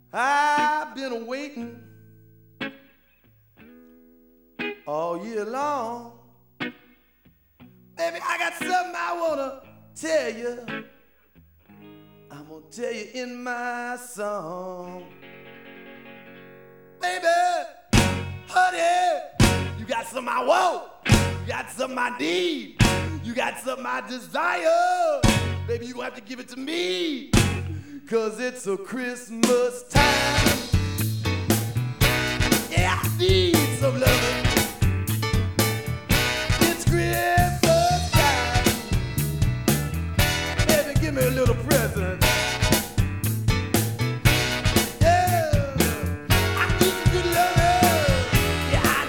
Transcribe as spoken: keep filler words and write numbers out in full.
I've been waiting all year long. Baby, I got something I wanna tell you. I'm gonna tell you in my song. Baby, honey, you got something I want. You got something I need. You got something I desire. Baby, you gonna have to give it to me. Cause it's a Christmas time.